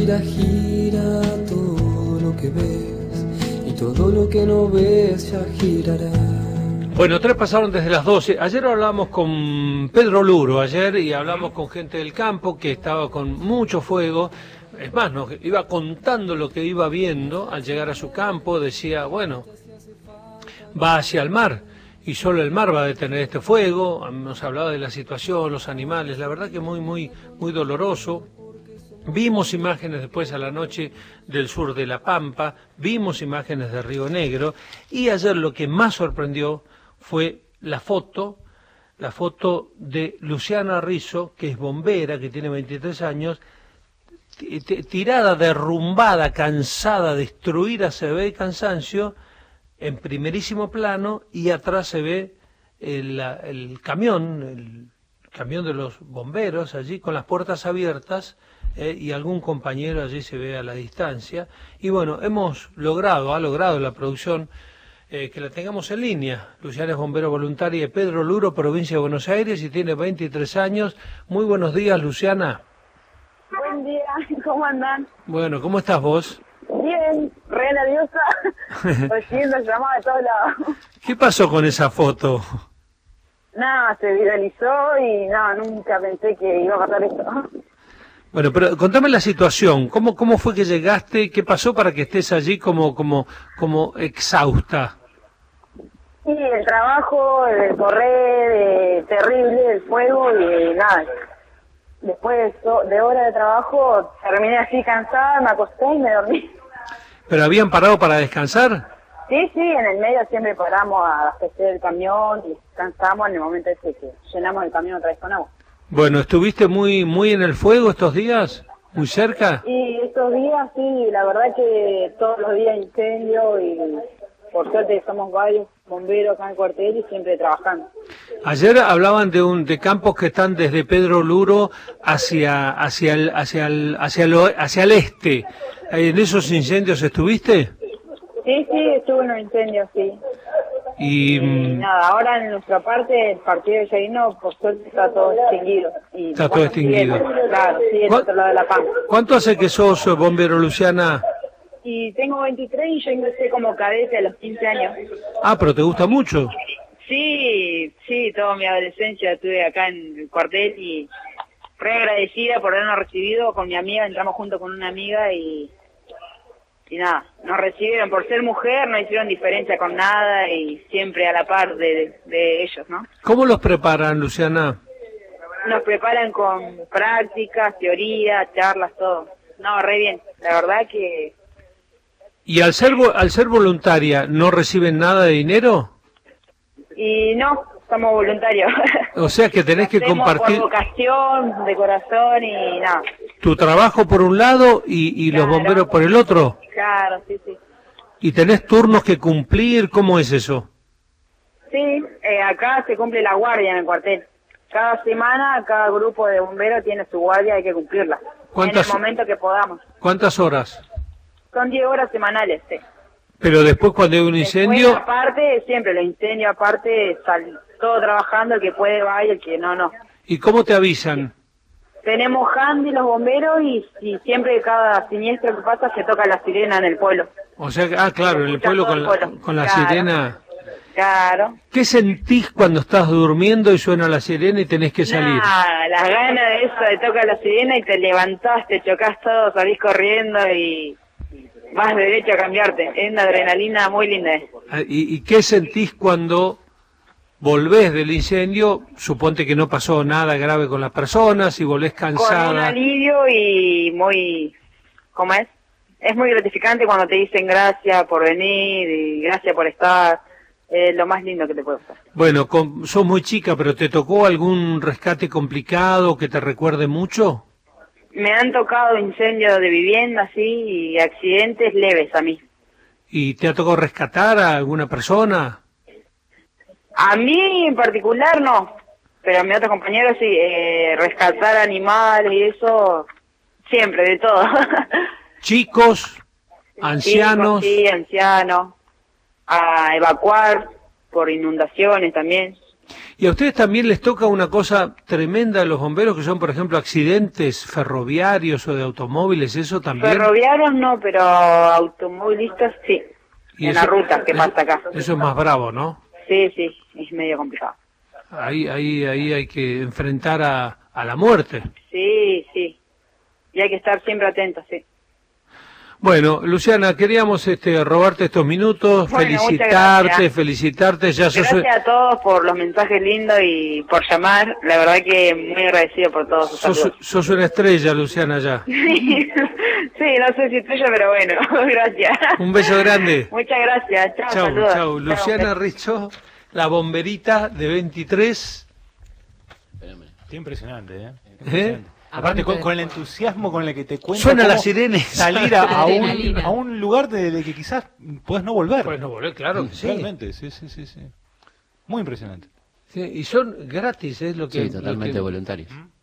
gira, gira todo lo que ves, y todo lo que no ves ya girará. Bueno, 3 pasaron desde las 12. Ayer hablamos con Pedro Luro, y hablamos con gente del campo que estaba con mucho fuego. Es más, nos iba contando lo que iba viendo al llegar a su campo. Decía, bueno, va hacia el mar y solo el mar va a detener este fuego. Nos hablaba de la situación, los animales, la verdad que muy doloroso. Vimos imágenes después a la noche del sur de La Pampa, vimos imágenes de Río Negro, y ayer lo que más sorprendió fue la foto de Luciana Rizzo, que es bombera, que tiene 23 años, tirada, derrumbada, cansada, destruida, se ve el cansancio, en primerísimo plano, y atrás se ve el camión de los bomberos allí con las puertas abiertas, y algún compañero allí se ve a la distancia. Y bueno, ha logrado la producción que la tengamos en línea. Luciana es bombero voluntaria de Pedro Luro, provincia de Buenos Aires, y tiene 23 años. Muy buenos días, Luciana. Buen día, ¿cómo andan? Bueno, ¿cómo estás vos? Bien, re nerviosa, recibiendo llamadas de todos lados. ¿Qué pasó con esa foto? Nada, se viralizó y nada, nunca pensé que iba a pasar esto. Bueno, pero contame la situación. ¿Cómo fue que llegaste? ¿Qué pasó para que estés allí como exhausta? Sí, el trabajo, el correr, terrible, el fuego y nada. Después de horas de trabajo terminé así cansada, me acosté y me dormí. ¿Pero habían parado para descansar? Sí, en el medio siempre paramos a abastecer el camión y descansamos en el momento ese que llenamos el camión otra vez con agua. Bueno, ¿estuviste muy en el fuego estos días? ¿Muy cerca? Y estos días sí, la verdad que todos los días incendio y por suerte somos varios bomberos acá en el cuartel y siempre trabajando. Ayer hablaban de campos que están desde Pedro Luro hacia el este. ¿En esos incendios estuviste? Sí, estuve en un incendio, sí. Y nada, ahora en nuestra parte, el partido de Yaino, por suerte está todo extinguido. Está todo extinguido. Claro, sí, el otro lado de La Pampa. ¿Cuánto hace que sos bombero, Luciana? Y tengo 23 y yo ingresé como cadete a los 15 años. Ah, pero ¿te gusta mucho? Sí, toda mi adolescencia estuve acá en el cuartel y re agradecida por habernos recibido con mi amiga, entramos junto con una amiga y nada, nos recibieron por ser mujer, no hicieron diferencia con nada y siempre a la par de ellos, ¿no? ¿Cómo los preparan, Luciana? Nos preparan con prácticas, teoría, charlas, todo. No, re bien, la verdad que... ¿Y al ser voluntaria no reciben nada de dinero? Y no, somos voluntarios. O sea que tenés que compartir... por vocación, de corazón y nada. Tu trabajo por un lado y Claro. Los bomberos por el otro. Claro, sí. ¿Y tenés turnos que cumplir? ¿Cómo es eso? Sí, acá se cumple la guardia en el cuartel. Cada semana, cada grupo de bomberos tiene su guardia, hay que cumplirla. En el momento que podamos. ¿Cuántas horas? Son 10 horas semanales, sí. Pero después cuando hay un incendio... Después, aparte, siempre los incendios, aparte, todo trabajando, el que puede va y el que no. ¿Y cómo te avisan? Tenemos handy los bomberos y siempre cada siniestro que pasa se toca la sirena en el pueblo. O sea, claro, en el pueblo con la Claro. sirena... Claro. ¿Qué sentís cuando estás durmiendo y suena la sirena y tenés que salir? Las ganas de eso, de tocar la sirena y te levantás, te chocás todo, salís corriendo y vas derecho a cambiarte. Es una adrenalina muy linda. ¿Y qué sentís cuando volvés del incendio? Suponte que no pasó nada grave con las personas y volvés cansada. Con un alivio y muy... ¿Cómo es? Es muy gratificante cuando te dicen gracias por venir y gracias por estar. Es lo más lindo que te puede pasar. Bueno, sos muy chica, pero ¿te tocó algún rescate complicado que te recuerde mucho? Me han tocado incendios de vivienda, sí, y accidentes leves a mí. ¿Y te ha tocado rescatar a alguna persona? A mí en particular no, pero a mi otro compañero sí, rescatar animales y eso, siempre, de todo. ¿Chicos? ¿Ancianos? Sí, ancianos. A evacuar por inundaciones también. Y a ustedes también les toca una cosa tremenda a los bomberos, que son, por ejemplo, accidentes ferroviarios o de automóviles, ¿eso también? Ferroviarios no, pero automovilistas sí. Y En la ruta que pasa acá. Eso es más bravo, ¿no? Sí, sí, es medio complicado. Ahí hay que enfrentar a la muerte. Sí, sí. Y hay que estar siempre atentos, sí. Bueno, Luciana, queríamos robarte estos minutos, Bueno, felicitarte. Ya sos... Gracias a todos por los mensajes lindos y por llamar. La verdad que muy agradecido por todos sus saludos. Sos una estrella, Luciana, ya. Sí, no sé si es tuyo, pero bueno, gracias. Un beso grande. Muchas gracias. Chao, Chau, saludos. chau. Luciana Richo, la bomberita de 23. Qué impresionante, ¿eh? ¿Eh? Aparte, con el entusiasmo con el que te cuenta Suena cómo las sirenas. salir a un lugar de que quizás puedes no volver. Pues no volver, claro que sí. Realmente, sí. Muy impresionante. Sí, y son gratis, es lo que... Sí, totalmente lo que- voluntarios.